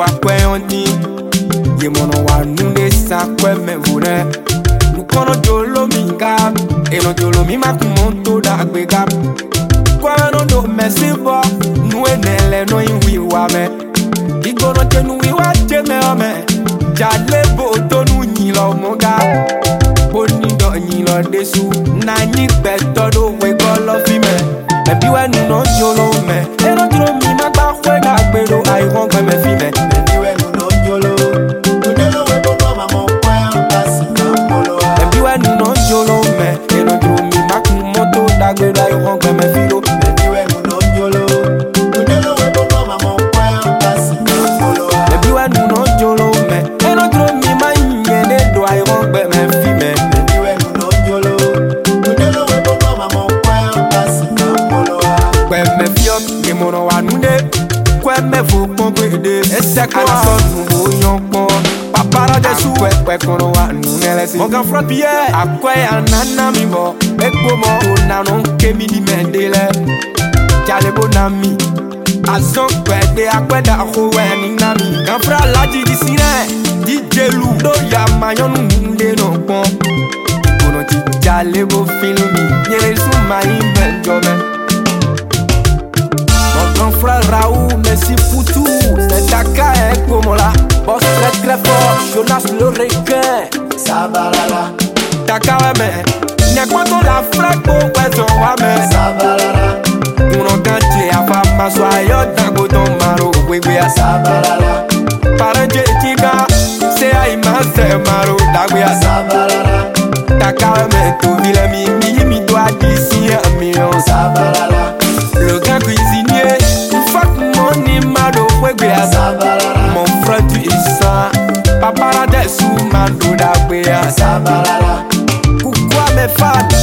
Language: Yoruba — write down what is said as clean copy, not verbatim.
wa kwe oni ye mono wa nunde sa kwe me vure nukono jolo minga eno jolo mi makumonto da gbega kwa no do mesibo nuenele no inwi wa me igono tenu wi wa teme o me jale bo to nu yin lo moga boni do yin lo desu na yin peto do we go lo fi me ebi we nu no jolo me eno jolo mi ma gba kwe da gbero ai won gbe me fi me ebi we nu no jolo odelo we bo mama mo kwa pasi na molo ebi we nu no jolo me eno jolo mi ma ku moto da gbero ai won gbe me fi lo ebi we nu no jolo odelo we bo mama mo kwa pasi na molo ebi we nu no jolo me eno jolo mi ma yin de do ai won gbe me fi me ebi we nu no jolo odelo we bo mama mo kwa pasi na molo kwe me fio ye mono wa nunde kwe me vo pon gbede ese ko so nu wo yan pon papara de su kwe kono wa nunele si mogan front pierre akwe anana mi mo ekpo mo na no ke mi di mendele jale bonami azon kwe de akwe da ho we ni na mi kan fra laji di sine DJ Lu do ya mayon nunde no pon kono ti jale bo film mi yere su mai benjamin. Mon frère Raoul, merci pour tout. C'est Dakar et Pomola. Boss très fort, Jonas le requin. Sabalala, Dakar ouais mais Nya kwa ton la frappe au poison ouais mais sabalala, on entend à pas ma soyo dango ton maro oui oui à sabalala, Parent Jetiga c'est Aïma c'est maro dagwe à sabalala, Dakar ouais mais tout ville mi doit d'ici un million. sabalala, Le grand cuisinier, fuck money mado wegwea. sabalala, Mon frère tu isa, papa la desu mando da wea. sabalala, Pourquoi mes fans